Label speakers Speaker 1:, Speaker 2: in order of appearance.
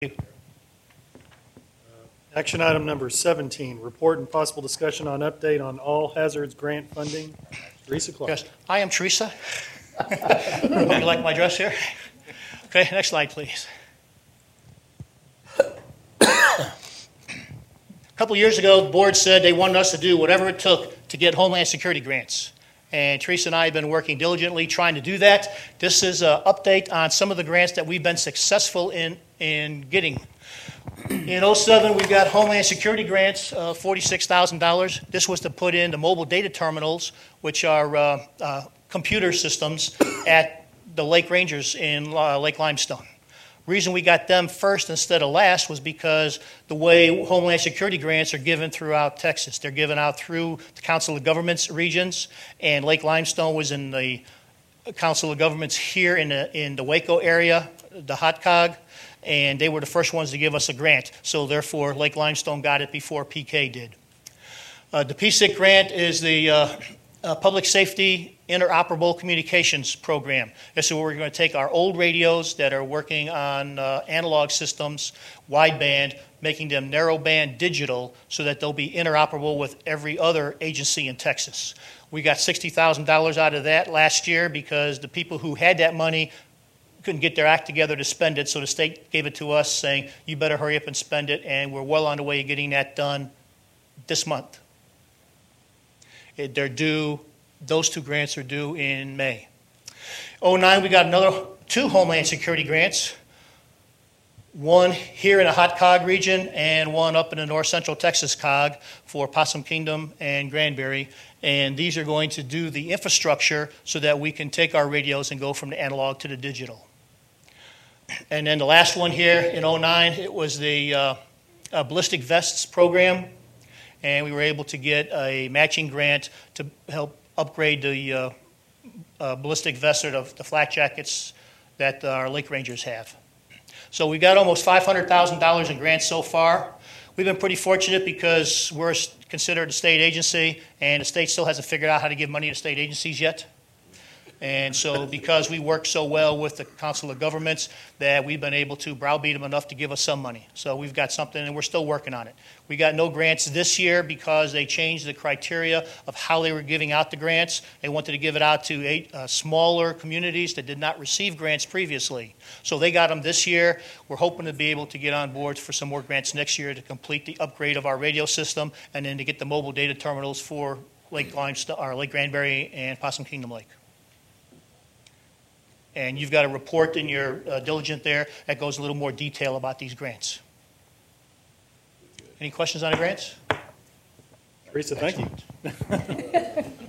Speaker 1: Action item number 17, report and possible discussion on update on all hazards grant funding. Teresa Clark.
Speaker 2: Yes. Hi, I'm Teresa. Hope you like my dress here. Okay, next slide, please. A couple years ago, the board said they wanted us to do whatever it took to get Homeland Security grants. And Teresa and I have been working diligently trying to do that. This is an update on some of the grants that we've been successful in getting. In 2007, we got Homeland Security grants, $46,000. This was to put in the mobile data terminals, which are computer systems at the Lake Rangers in Lake Limestone. Reason we got them first instead of last was because the way Homeland Security grants are given throughout Texas. They're given out through the Council of Governments regions, and Lake Limestone was in the Council of Governments here in the Waco area, the HOTCOG, and they were the first ones to give us a grant. So therefore, Lake Limestone got it before PK did. The PSIC grant is the Public Safety Interoperable Communications Program. This is where we're going to take our old radios that are working on analog systems, wideband, making them narrowband digital so that they'll be interoperable with every other agency in Texas. We got $60,000 out of that last year because the people who had that money couldn't get their act together to spend it, so the state gave it to us saying, you better hurry up and spend it, and we're well on the way of getting that done this month. They're due, those two grants are due in May. 2009, we got another 2 Homeland Security grants. One here in the HOTCOG region and one up in the North Central Texas COG for Possum Kingdom and Granbury. And these are going to do the infrastructure so that we can take our radios and go from the analog to the digital. And then the last one here in 2009, it was the ballistic vests program. And we were able to get a matching grant to help upgrade the ballistic vests or the flak jackets that our Lake Rangers have. So we got almost $500,000 in grants so far. We've been pretty fortunate because we're considered a state agency, and the state still hasn't figured out how to give money to state agencies yet. And so because we work so well with the Council of Governments that we've been able to browbeat them enough to give us some money. So we've got something, and we're still working on it. We got no grants this year because they changed the criteria of how they were giving out the grants. They wanted to give it out to smaller communities that did not receive grants previously. So they got them this year. We're hoping to be able to get on board for some more grants next year to complete the upgrade of our radio system and then to get the mobile data terminals for Lake Limestone, or Lake Granbury and Possum Kingdom Lake. And you've got a report in your diligent there that goes a little more detail about these grants. Any questions on the grants?
Speaker 1: Teresa, thank you.